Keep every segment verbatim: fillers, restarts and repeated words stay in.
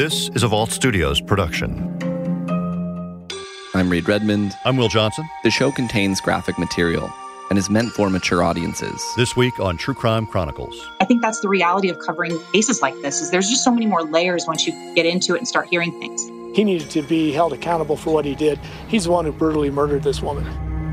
This is a Vault Studios production. I'm Reed Redmond. I'm Will Johnson. The show contains graphic material and is meant for mature audiences. This week on True Crime Chronicles. I think that's the reality of covering cases like this, is there's just so many more layers once you get into it and start hearing things. He needed to be held accountable for what he did. He's the one who brutally murdered this woman.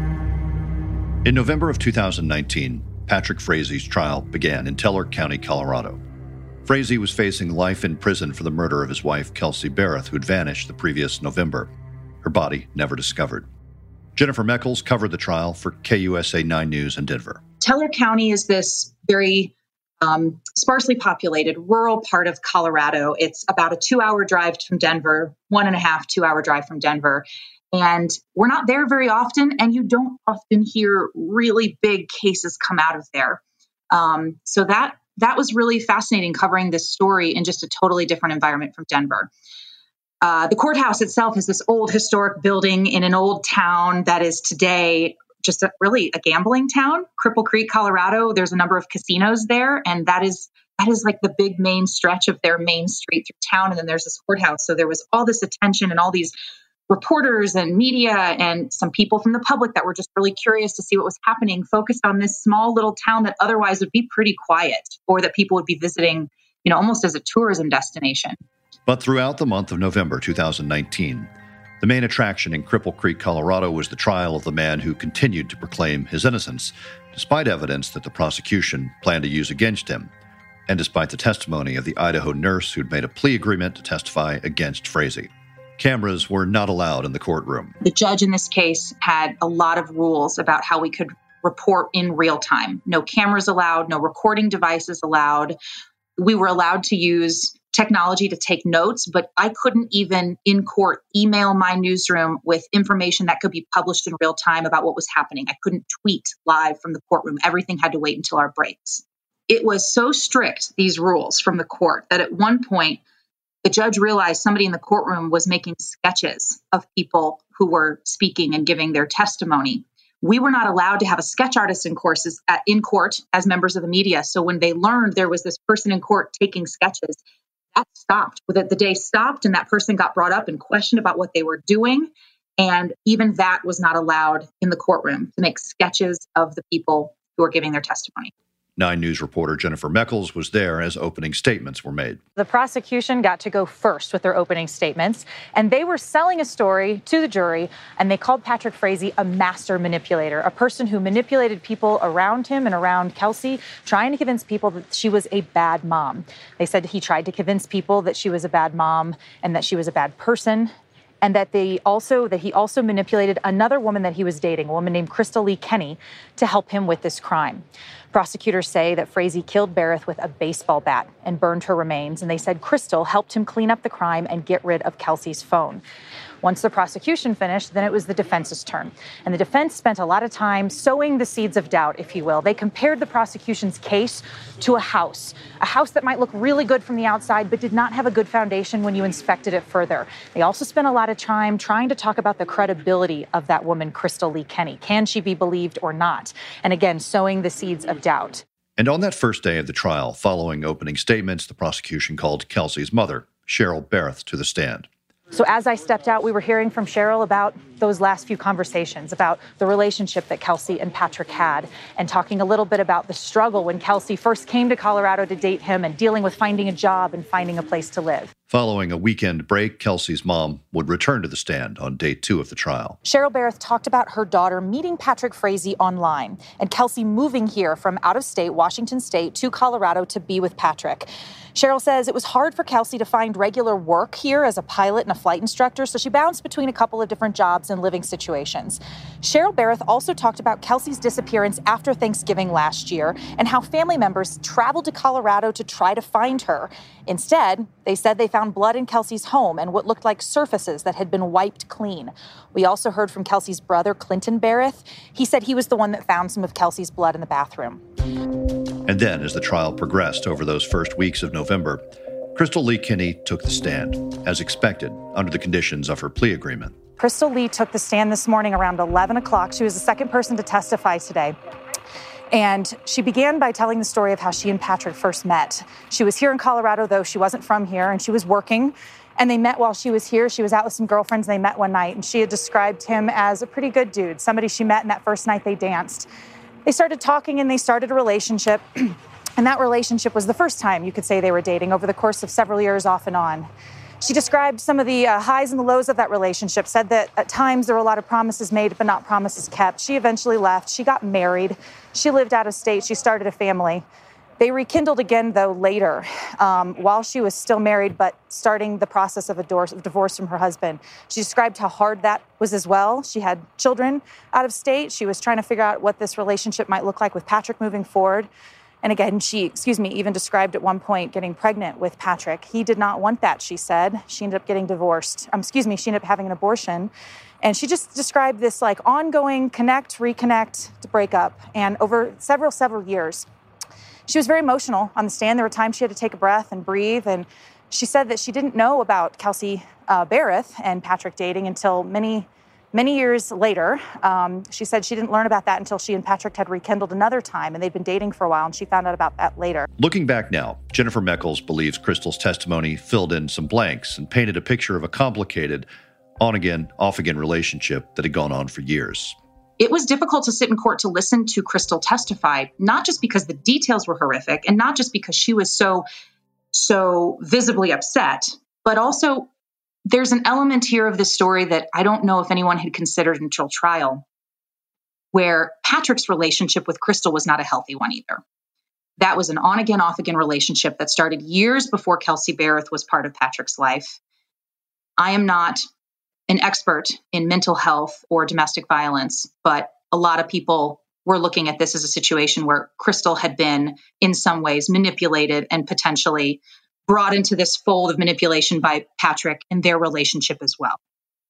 In November of two thousand nineteen, Patrick Frazie's trial began in Teller County, Colorado. Frazie was facing life in prison for the murder of his wife, Kelsey Barrett, who'd vanished the previous November. Her body never discovered. Jennifer Meckles covered the trial for K U S A nine News in Denver. Teller County is this very um, sparsely populated rural part of Colorado. It's about a two-hour drive from Denver, one and a half, two-hour drive from Denver. And we're not there very often, and you don't often hear really big cases come out of there. Um, so that that was really fascinating, covering this story in just a totally different environment from Denver. Uh, the courthouse itself is this old historic building in an old town that is today just a, really a gambling town, Cripple Creek, Colorado. There's a number of casinos there, and that is that is like the big main stretch of their main street through town. And then there's this courthouse. So there was all this attention and all these reporters and media and some people from the public that were just really curious to see what was happening, focused on this small little town that otherwise would be pretty quiet, or that people would be visiting, you know, almost as a tourism destination. But throughout the month of November two thousand nineteen, the main attraction in Cripple Creek, Colorado, was the trial of the man who continued to proclaim his innocence, despite evidence that the prosecution planned to use against him, and despite the testimony of the Idaho nurse who'd made a plea agreement to testify against Frazie. Cameras were not allowed in the courtroom. The judge in this case had a lot of rules about how we could report in real time. No cameras allowed, no recording devices allowed. We were allowed to use technology to take notes, but I couldn't even in court email my newsroom with information that could be published in real time about what was happening. I couldn't tweet live from the courtroom. Everything had to wait until our breaks. It was so strict, these rules from the court, that at one point, the judge realized somebody in the courtroom was making sketches of people who were speaking and giving their testimony. We were not allowed to have a sketch artist in courses at, in court as members of the media. So when they learned there was this person in court taking sketches, that stopped. The day stopped, and that person got brought up and questioned about what they were doing. And even that was not allowed in the courtroom, to make sketches of the people who were giving their testimony. nine News reporter Jennifer Meckles was there as opening statements were made. The prosecution got to go first with their opening statements, and they were selling a story to the jury, and they called Patrick Frazie a master manipulator, a person who manipulated people around him and around Kelsey, trying to convince people that she was a bad mom. They said he tried to convince people that she was a bad mom and that she was a bad person, and that they also that he also manipulated another woman that he was dating, a woman named Crystal Lee Kenny, to help him with this crime. Prosecutors say that Frazie killed Barrett with a baseball bat and burned her remains, and they said Crystal helped him clean up the crime and get rid of Kelsey's phone. Once the prosecution finished, then it was the defense's turn. And the defense spent a lot of time sowing the seeds of doubt, if you will. They compared the prosecution's case to a house, a house that might look really good from the outside, but did not have a good foundation when you inspected it further. They also spent a lot of time trying to talk about the credibility of that woman, Crystal Lee Kenny. Can she be believed or not? And again, sowing the seeds of doubt. And on that first day of the trial, following opening statements, the prosecution called Kelsey's mother, Cheryl Barrett, to the stand. So as I stepped out, we were hearing from Cheryl about those last few conversations, about the relationship that Kelsey and Patrick had, and talking a little bit about the struggle when Kelsey first came to Colorado to date him, and dealing with finding a job and finding a place to live. Following a weekend break, Kelsey's mom would return to the stand on day two of the trial. Cheryl Barrett talked about her daughter meeting Patrick Frazie online, and Kelsey moving here from out of state, Washington State, to Colorado to be with Patrick. Cheryl says it was hard for Kelsey to find regular work here as a pilot and a flight instructor, so she bounced between a couple of different jobs and living situations. Cheryl Barrett also talked about Kelsey's disappearance after Thanksgiving last year and how family members traveled to Colorado to try to find her. Instead, they said they found blood in Kelsey's home and what looked like surfaces that had been wiped clean. We also heard from Kelsey's brother, Clinton Barrett. He said he was the one that found some of Kelsey's blood in the bathroom. And then, as the trial progressed over those first weeks of November, Crystal Lee Kenny took the stand, as expected, under the conditions of her plea agreement. Crystal Lee took the stand this morning around eleven o'clock. She was the second person to testify today. And she began by telling the story of how she and Patrick first met. She was here in Colorado, though she wasn't from here, and she was working. And they met while she was here. She was out with some girlfriends, and they met one night. And she had described him as a pretty good dude, somebody she met, and that first night they danced. They started talking, and they started a relationship. And that relationship was the first time you could say they were dating over the course of several years off and on. She described some of the uh, highs and the lows of that relationship, said that at times there were a lot of promises made, but not promises kept. She eventually left. She got married. She lived out of state. She started a family. They rekindled again, though, later, um, while she was still married, but starting the process of a divorce, of divorce from her husband. She described how hard that was as well. She had children out of state. She was trying to figure out what this relationship might look like with Patrick moving forward. And again, she, excuse me, even described at one point getting pregnant with Patrick. He did not want that, she said. She ended up getting divorced. Um, excuse me, she ended up having an abortion. And she just described this like ongoing connect, reconnect, to break up. And over several, several years, she was very emotional on the stand. There were times she had to take a breath and breathe. And she said that she didn't know about Kelsey uh, Berreth and Patrick dating until many Many years later. Um, she said she didn't learn about that until she and Patrick had rekindled another time, and they'd been dating for a while, and she found out about that later. Looking back now, Jennifer Meckles believes Crystal's testimony filled in some blanks and painted a picture of a complicated, on-again, off-again relationship that had gone on for years. It was difficult to sit in court to listen to Crystal testify, not just because the details were horrific, and not just because she was so, so visibly upset, but also there's an element here of this story that I don't know if anyone had considered until trial, where Patrick's relationship with Crystal was not a healthy one either. That was an on-again, off-again relationship that started years before Kelsey Berreth was part of Patrick's life. I am not an expert in mental health or domestic violence, but a lot of people were looking at this as a situation where Crystal had been, in some ways, manipulated and potentially brought into this fold of manipulation by Patrick in their relationship as well.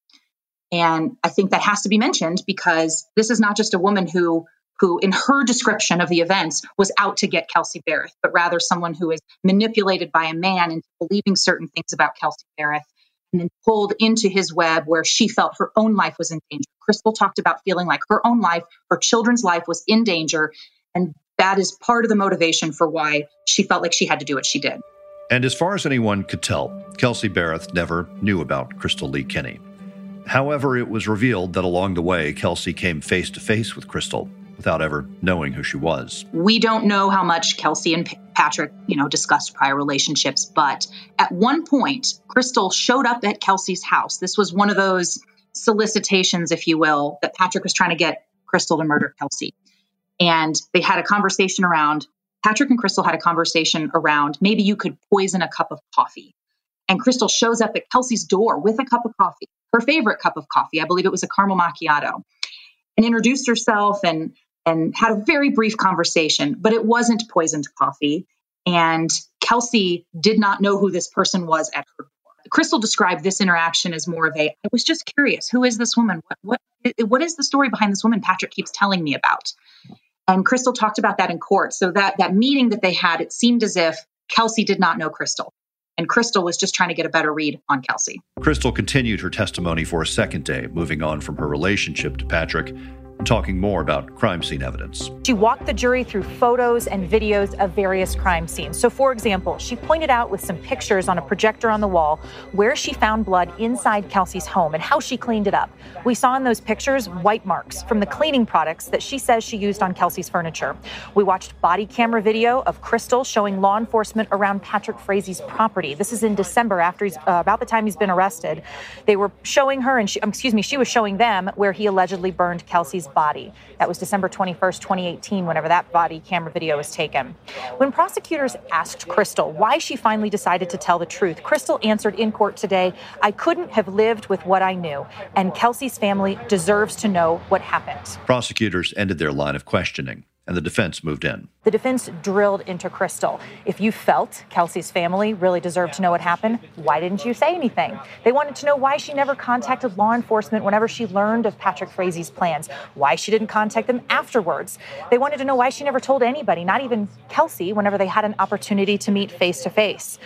And I think that has to be mentioned because this is not just a woman who, who in her description of the events was out to get Kelsey Berreth, but rather someone who is manipulated by a man into believing certain things about Kelsey Berreth and then pulled into his web where she felt her own life was in danger. Crystal talked about feeling like her own life, her children's life was in danger. And that is part of the motivation for why she felt like she had to do what she did. And as far as anyone could tell, Kelsey Berreth never knew about Crystal Lee Kinney. However, it was revealed that along the way, Kelsey came face to face with Crystal without ever knowing who she was. We don't know how much Kelsey and P- Patrick, you know, discussed prior relationships, but at one point, Crystal showed up at Kelsey's house. This was one of those solicitations, if you will, that Patrick was trying to get Crystal to murder Kelsey. And they had a conversation around Patrick and Crystal had a conversation around maybe you could poison a cup of coffee. And Crystal shows up at Kelsey's door with a cup of coffee, her favorite cup of coffee. I believe it was a caramel macchiato, and introduced herself and, and had a very brief conversation, but it wasn't poisoned coffee. And Kelsey did not know who this person was at her door. Crystal described this interaction as more of a, I was just curious, who is this woman? What, what, what is the story behind this woman Patrick keeps telling me about? And Crystal talked about that in court. So that, that meeting that they had, it seemed as if Kelsey did not know Crystal. And Crystal was just trying to get a better read on Kelsey. Crystal continued her testimony for a second day, moving on from her relationship to Patrick and talking more about crime scene evidence. She walked the jury through photos and videos of various crime scenes. So, for example, she pointed out with some pictures on a projector on the wall where she found blood inside Kelsey's home and how she cleaned it up. We saw in those pictures white marks from the cleaning products that she says she used on Kelsey's furniture. We watched body camera video of Crystal showing law enforcement around Patrick Frazie's property. This is in December, after he's uh, about the time he's been arrested. They were showing her, and she, um, excuse me, she was showing them where he allegedly burned Kelsey's body. That was December twenty-first, twenty eighteen, whenever that body camera video was taken. When prosecutors asked Crystal why she finally decided to tell the truth, Crystal answered in court today, "I couldn't have lived with what I knew, and Kelsey's family deserves to know what happened." Prosecutors ended their line of questioning, and the defense moved in. The defense drilled into Crystal. If you felt Kelsey's family really deserved to know what happened, why didn't you say anything? They wanted to know why she never contacted law enforcement whenever she learned of Patrick Frazie's plans, why she didn't contact them afterwards. They wanted to know why she never told anybody, not even Kelsey, whenever they had an opportunity to meet face to face.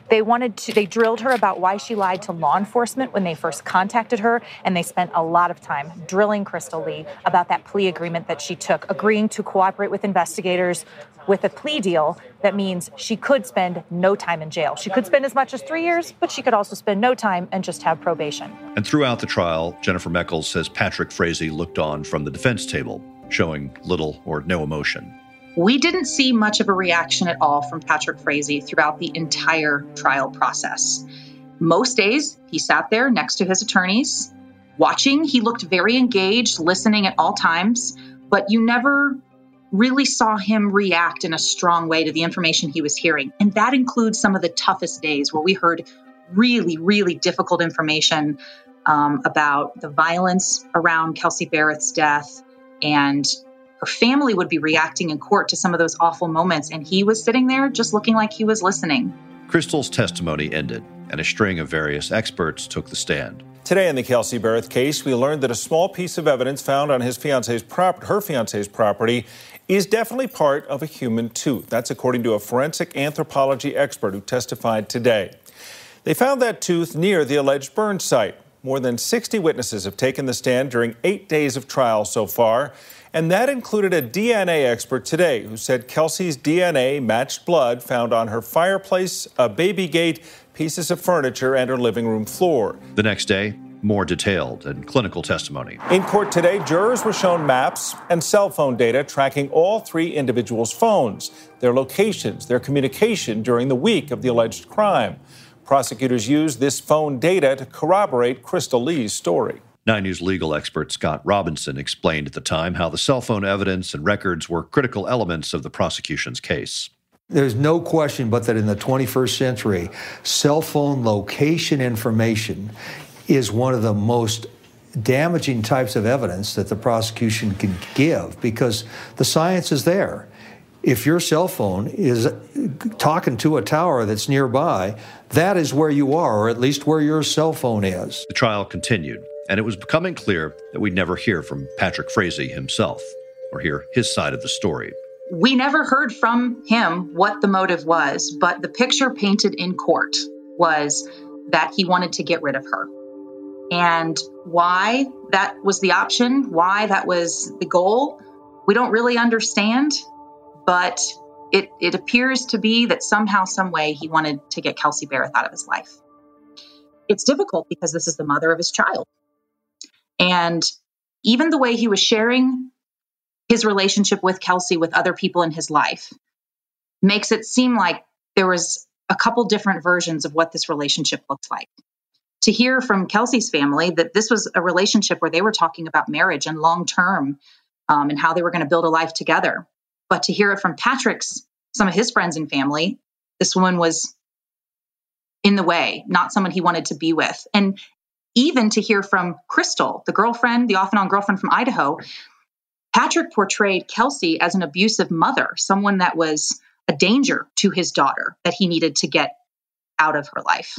They wanted to, they drilled her about why she lied to law enforcement when they first contacted her, and they spent a lot of time drilling Crystal Lee about that plea agreement that she took, agreeing to cooperate with investigators with a plea deal that means she could spend no time in jail. She could spend as much as three years, but she could also spend no time and just have probation. And throughout the trial, Jennifer Meckles says Patrick Frazee looked on from the defense table, showing little or no emotion. We didn't see much of a reaction at all from Patrick Frazee throughout the entire trial process. Most days, he sat there next to his attorneys, watching. He looked very engaged, listening at all times, but you never really saw him react in a strong way to the information he was hearing. And that includes some of the toughest days where we heard really, really difficult information um, about the violence around Kelsey Berreth's death, and her family would be reacting in court to some of those awful moments. And he was sitting there just looking like he was listening. Crystal's testimony ended, and a string of various experts took the stand. Today in the Kelsey Berreth case, we learned that a small piece of evidence found on his fiance's prop- her fiance's property is definitely part of a human tooth. That's according to a forensic anthropology expert who testified today. They found that tooth near the alleged burn site. More than sixty witnesses have taken the stand during eight days of trial so far, and that included a D N A expert today who said Kelsey's D N A matched blood found on her fireplace, a baby gate, pieces of furniture, and her living room floor. The next day, more detailed and clinical testimony. In court today, jurors were shown maps and cell phone data tracking all three individuals' phones, their locations, their communication during the week of the alleged crime. Prosecutors used this phone data to corroborate Crystal Lee's story. Nine News legal expert Scott Robinson explained at the time how the cell phone evidence and records were critical elements of the prosecution's case. There's no question but that in the twenty-first century, cell phone location information is one of the most damaging types of evidence that the prosecution can give, because the science is there. If your cell phone is talking to a tower that's nearby, that is where you are, or at least where your cell phone is. The trial continued, and it was becoming clear that we'd never hear from Patrick Frazee himself or hear his side of the story. We never heard from him what the motive was, but the picture painted in court was that he wanted to get rid of her. And why that was the option, why that was the goal, we don't really understand, but it, it appears to be that somehow, some way, he wanted to get Kelsey Berreth out of his life. It's difficult because this is the mother of his child. And even the way he was sharing his relationship with Kelsey with other people in his life makes it seem like there was a couple different versions of what this relationship looked like. To hear from Kelsey's family that this was a relationship where they were talking about marriage and long-term um, and how they were going to build a life together. But to hear it from Patrick's, some of his friends and family, this woman was in the way, not someone he wanted to be with. And even to hear from Crystal, the girlfriend, the off-and-on girlfriend from Idaho, Patrick portrayed Kelsey as an abusive mother, someone that was a danger to his daughter that he needed to get out of her life.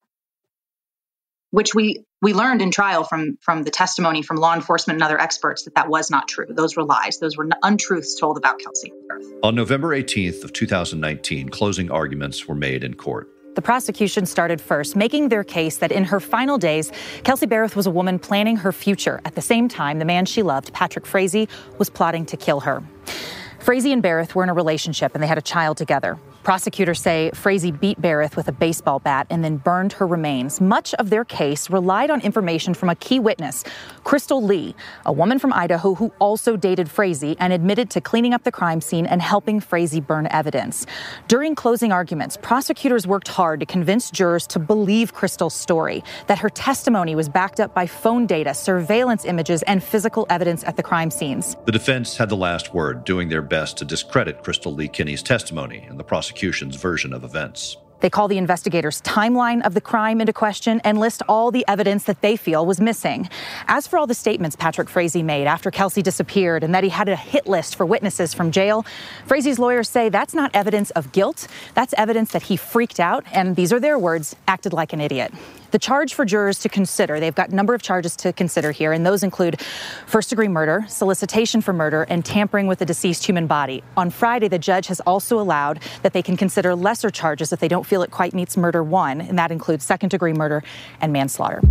Which we we learned in trial from, from the testimony from law enforcement and other experts that that was not true. Those were lies. Those were untruths told about Kelsey Berreth. On November eighteenth of two thousand nineteen, closing arguments were made in court. The prosecution started first, making their case that in her final days, Kelsey Berreth was a woman planning her future. At the same time, the man she loved, Patrick Frazee, was plotting to kill her. Frazee and Berreth were in a relationship and they had a child together. Prosecutors say Frazee beat Berreth with a baseball bat and then burned her remains. Much of their case relied on information from a key witness, Crystal Lee, a woman from Idaho who also dated Frazee and admitted to cleaning up the crime scene and helping Frazee burn evidence. During closing arguments, prosecutors worked hard to convince jurors to believe Crystal's story, that her testimony was backed up by phone data, surveillance images, and physical evidence at the crime scenes. The defense had the last word, doing their best to discredit Crystal Lee Kinney's testimony and the prosecution's version of events. They call the investigators' timeline of the crime into question and list all the evidence that they feel was missing. As for all the statements Patrick Frazee made after Kelsey disappeared and that he had a hit list for witnesses from jail, Frazee's lawyers say that's not evidence of guilt. That's evidence that he freaked out and, these are their words, acted like an idiot. The charge for jurors to consider, they've got a number of charges to consider here, and those include first-degree murder, solicitation for murder, and tampering with a deceased human body. On Friday, the judge has also allowed that they can consider lesser charges if they don't feel it quite meets murder one, and that includes second-degree murder and manslaughter.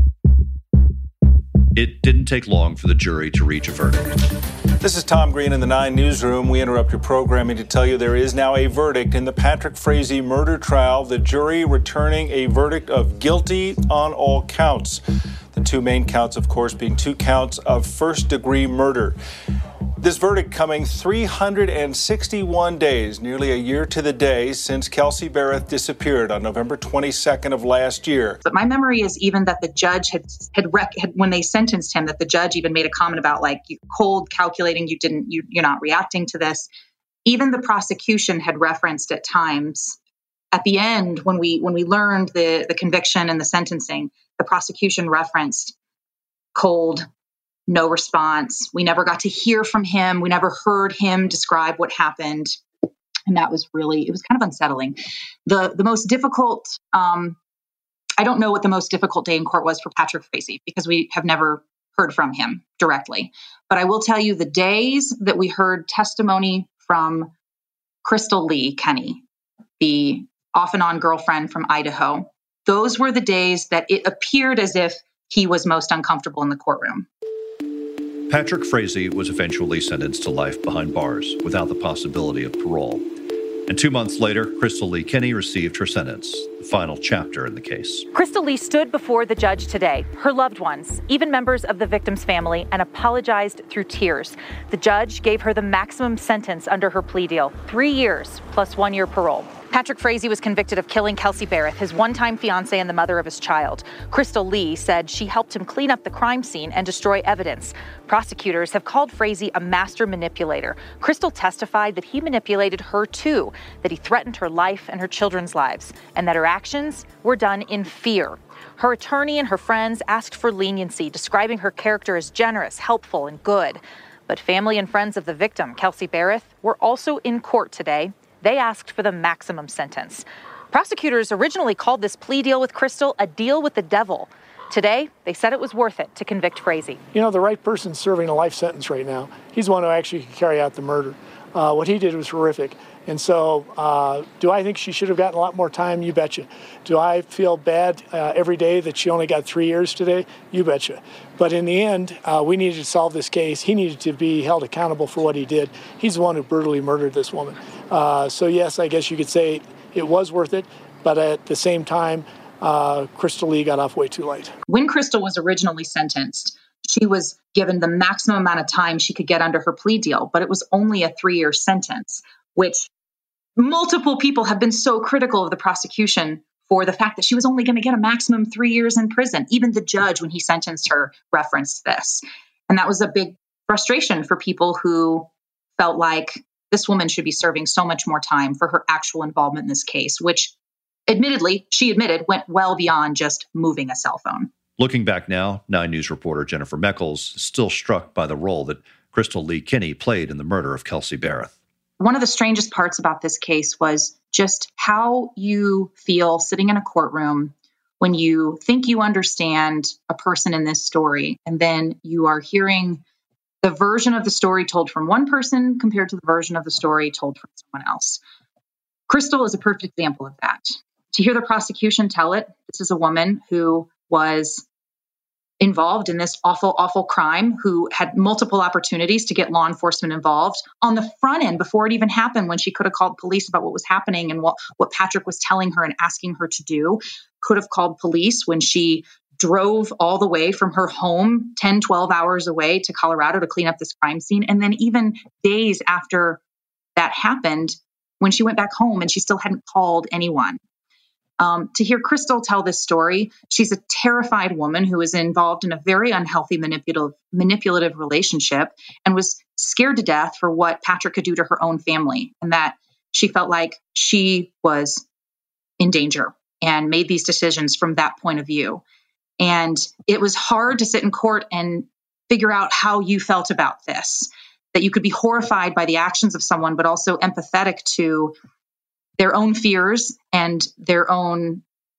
It didn't take long for the jury to reach a verdict. This is Tom Green in the Nine Newsroom. We interrupt your programming to tell you there is now a verdict in the Patrick Frazee murder trial. The jury returning a verdict of guilty on all counts. The two main counts, of course, being two counts of first-degree murder. This verdict coming three hundred sixty-one days, nearly a year to the day, since Kelsey Berreth disappeared on November twenty-second of last year. But my memory is even that the judge had, had, rec- had when they sentenced him, that the judge even made a comment about, like, you cold, calculating, you didn't, you, you're not reacting to this. Even the prosecution had referenced at times at the end, when we when we learned the, the conviction and the sentencing, the prosecution referenced cold, no response. We never got to hear from him. We never heard him describe what happened. And that was really, it was kind of unsettling. The the most difficult, um, I don't know what the most difficult day in court was for Patrick Frazee, because we have never heard from him directly. But I will tell you, the days that we heard testimony from Crystal Lee Kenny, the off and on girlfriend from Idaho, those were the days that it appeared as if he was most uncomfortable in the courtroom. Patrick Frazee was eventually sentenced to life behind bars without the possibility of parole. And two months later, Crystal Lee Kenny received her sentence, the final chapter in the case. Crystal Lee stood before the judge today, her loved ones, even members of the victim's family, and apologized through tears. The judge gave her the maximum sentence under her plea deal, three years plus one year parole. Patrick Frazee was convicted of killing Kelsey Berreth, his one-time fiancée and the mother of his child. Crystal Lee said she helped him clean up the crime scene and destroy evidence. Prosecutors have called Frazee a master manipulator. Crystal testified that he manipulated her too, that he threatened her life and her children's lives, and that her actions were done in fear. Her attorney and her friends asked for leniency, describing her character as generous, helpful, and good. But family and friends of the victim, Kelsey Berreth, were also in court today. They asked for the maximum sentence. Prosecutors originally called this plea deal with Crystal a deal with the devil. Today, they said it was worth it to convict Frazee. You know, the right person's serving a life sentence right now. He's the one who actually can carry out the murder. Uh, what he did was horrific. And so, uh, do I think she should have gotten a lot more time? You betcha. Do I feel bad uh, every day that she only got three years today? You betcha. But in the end, uh, we needed to solve this case. He needed to be held accountable for what he did. He's the one who brutally murdered this woman. Uh, so yes, I guess you could say it was worth it. But at the same time, uh, Crystal Lee got off way too late. When Crystal was originally sentenced, she was given the maximum amount of time she could get under her plea deal, but it was only a three-year sentence, which multiple people have been so critical of the prosecution for the fact that she was only going to get a maximum three years in prison. Even the judge, when he sentenced her, referenced this. And that was a big frustration for people who felt like this woman should be serving so much more time for her actual involvement in this case, which admittedly, she admitted, went well beyond just moving a cell phone. Looking back now, Nine News reporter Jennifer Meckles is still struck by the role that Crystal Lee Kenny played in the murder of Kelsey Berreth. One of the strangest parts about this case was just how you feel sitting in a courtroom when you think you understand a person in this story, and then you are hearing the version of the story told from one person compared to the version of the story told from someone else. Crystal is a perfect example of that. To hear the prosecution tell it, this is a woman who was involved in this awful, awful crime, who had multiple opportunities to get law enforcement involved on the front end before it even happened, when she could have called police about what was happening and what, what Patrick was telling her and asking her to do, could have called police when she drove all the way from her home ten, twelve hours away to Colorado to clean up this crime scene. And then even days after that happened, when she went back home and she still hadn't called anyone. Um, to hear Crystal tell this story, she's a terrified woman who was involved in a very unhealthy manipulative, manipulative relationship and was scared to death for what Patrick could do to her own family, and that she felt like she was in danger and made these decisions from that point of view. And it was hard to sit in court and figure out how you felt about this, that you could be horrified by the actions of someone, but also empathetic to their own fears and their own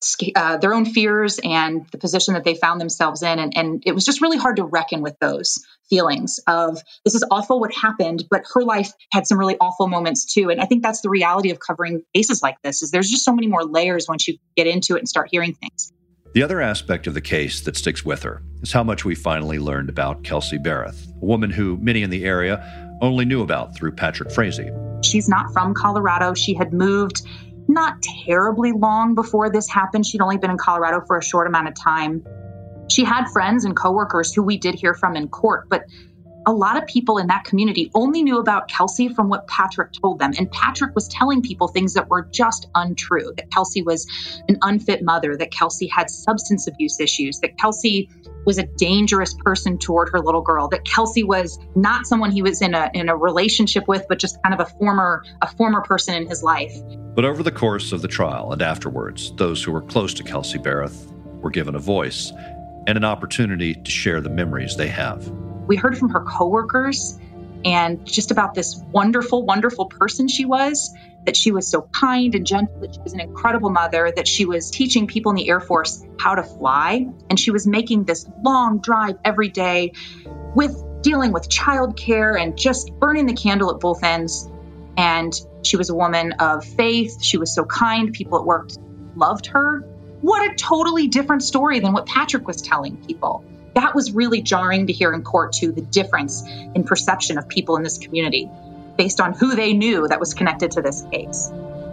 uh, their own fears and the position that they found themselves in. And, and it was just really hard to reckon with those feelings of, this is awful what happened, but her life had some really awful moments too. And I think that's the reality of covering cases like this, is there's just so many more layers once you get into it and start hearing things. The other aspect of the case that sticks with her is how much we finally learned about Kelsey Berreth, a woman who many in the area only knew about through Patrick Frazee. She's not from Colorado. She had moved not terribly long before this happened. She'd only been in Colorado for a short amount of time. She had friends and coworkers who we did hear from in court, but a lot of people in that community only knew about Kelsey from what Patrick told them. And Patrick was telling people things that were just untrue, that Kelsey was an unfit mother, that Kelsey had substance abuse issues, that Kelsey was a dangerous person toward her little girl, that Kelsey was not someone he was in a in a relationship with, but just kind of a former a former person in his life. But over the course of the trial and afterwards, those who were close to Kelsey Berreth were given a voice and an opportunity to share the memories they have. We heard from her coworkers and just about this wonderful, wonderful person she was, that she was so kind and gentle, that she was an incredible mother, that she was teaching people in the Air Force how to fly. And she was making this long drive every day with dealing with childcare and just burning the candle at both ends. And she was a woman of faith. She was so kind. People at work loved her. What a totally different story than what Patrick was telling people. That was really jarring to hear in court, too, the difference in perception of people in this community based on who they knew that was connected to this case.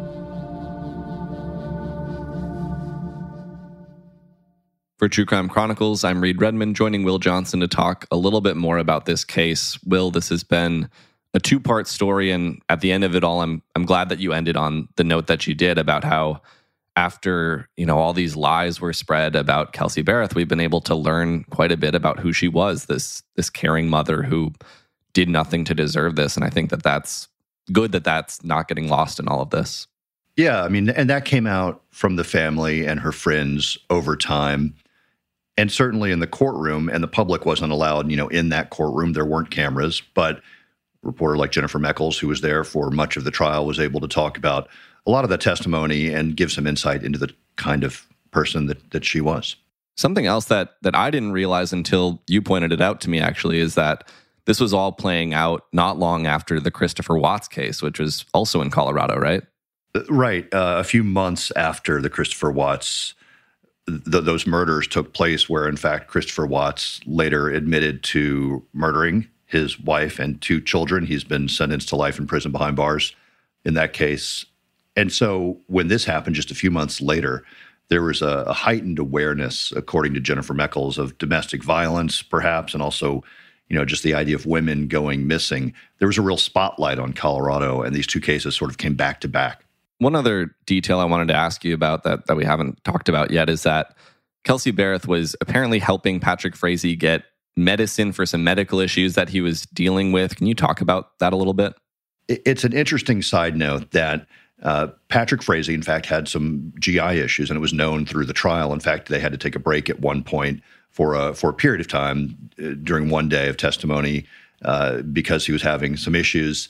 For True Crime Chronicles, I'm Reed Redmond, joining Will Johnson to talk a little bit more about this case. Will, this has been a two-part story, and at the end of it all, I'm I'm glad that you ended on the note that you did about how after, you know, all these lies were spread about Kelsey Berreth, we've been able to learn quite a bit about who she was, this this caring mother who did nothing to deserve this. And I think that that's good that that's not getting lost in all of this. Yeah, I mean, and that came out from the family and her friends over time. And certainly in the courtroom, and the public wasn't allowed, you know, in that courtroom. There weren't cameras, but a reporter like Jennifer Meckles, who was there for much of the trial, was able to talk about a lot of that testimony and give some insight into the kind of person that, that she was. Something else that that I didn't realize until you pointed it out to me, actually, is that this was all playing out not long after the Christopher Watts case, which was also in Colorado, right? Right. Uh, a few months after the Christopher Watts, th- those murders took place, where, in fact, Christopher Watts later admitted to murdering his wife and two children. He's been sentenced to life in prison behind bars in that case. And so when this happened just a few months later, there was a, a heightened awareness, according to Jennifer Meckles, of domestic violence, perhaps, and also, you know, just the idea of women going missing. There was a real spotlight on Colorado, and these two cases sort of came back to back. One other detail I wanted to ask you about that, that we haven't talked about yet is that Kelsey Berreth was apparently helping Patrick Frazee get medicine for some medical issues that he was dealing with. Can you talk about that a little bit? It's an interesting side note that Uh, Patrick Frazee, in fact, had some G I issues, and it was known through the trial. In fact, they had to take a break at one point for a, for a period of time uh, during one day of testimony uh, because he was having some issues.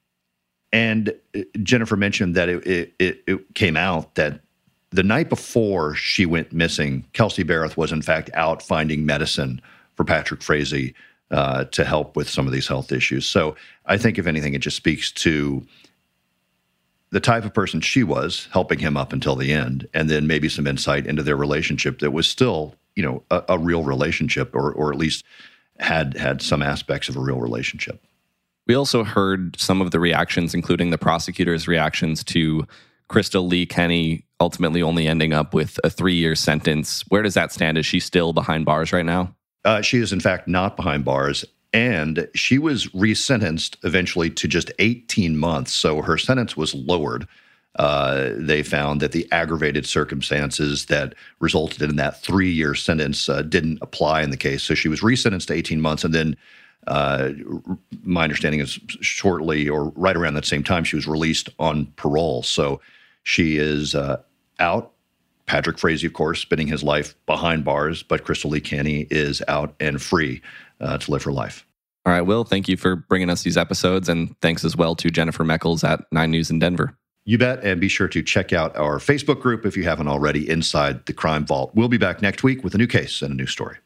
And Jennifer mentioned that it, it, it came out that the night before she went missing, Kelsey Berreth was, in fact, out finding medicine for Patrick Frazee uh, to help with some of these health issues. So I think, if anything, it just speaks to the type of person she was, helping him up until the end, and then maybe some insight into their relationship that was still, you know, a, a real relationship, or or at least had had some aspects of a real relationship. We also heard some of the reactions, including the prosecutor's reactions to Crystal Lee Kenny ultimately only ending up with a three-year sentence. Where does that stand? Is she still behind bars right now? Uh, she is, in fact, not behind bars. And she was resentenced eventually to just eighteen months. So her sentence was lowered. Uh, they found that the aggravated circumstances that resulted in that three-year sentence uh, didn't apply in the case. So she was resentenced to eighteen months. And then uh, my understanding is shortly or right around that same time, she was released on parole. So she is uh, out. Patrick Frazee, of course, spending his life behind bars, but Crystal Lee Kenny is out and free Uh, to live her life. All right, Will, thank you for bringing us these episodes, and thanks as well to Jennifer Meckles at Nine News in Denver. You bet. And be sure to check out our Facebook group if you haven't already, Inside the Crime Vault. We'll be back next week with a new case and a new story.